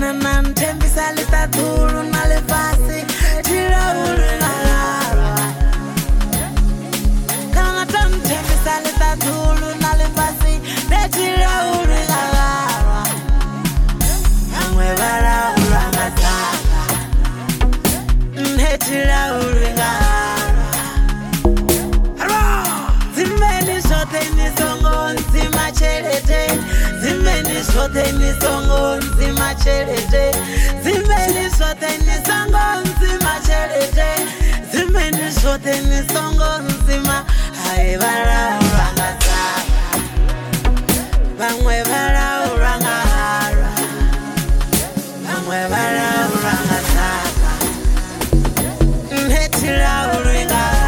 nan tembisa litadulu nalefasi tira ulingala kana tan tembisa litadulu nalefasi tira ulingala amwe bara ulangata tira ulingala zimeni sote ni songo nzima cherete zimeni sote ni songo nzima cherete zimeni sote ni songo nzima cherete zimeni sote ni songo nzima hai bara urangata bamwe bara urangara bamwe bara urangata ntira urangara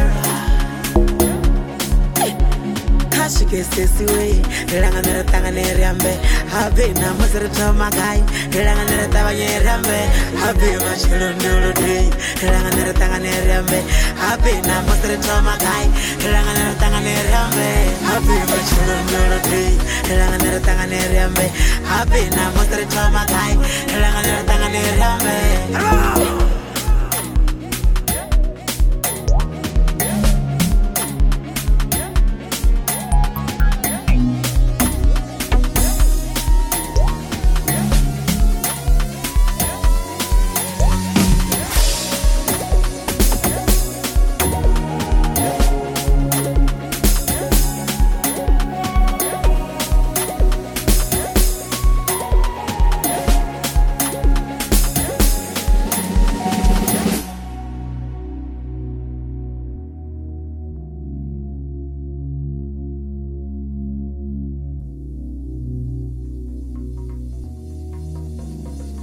Kashikesesiwe, Langanera Tanganerambe, Habina Mazerta Magai, Langanera Tavanerambe, Habima Chilunduri, Langanera Tanganerambe, Habina Mazerta Magai, Langanera Tanganerambe, Habima Chilunduri, Langanera Tanganerambe, Habina Mazerta Magai,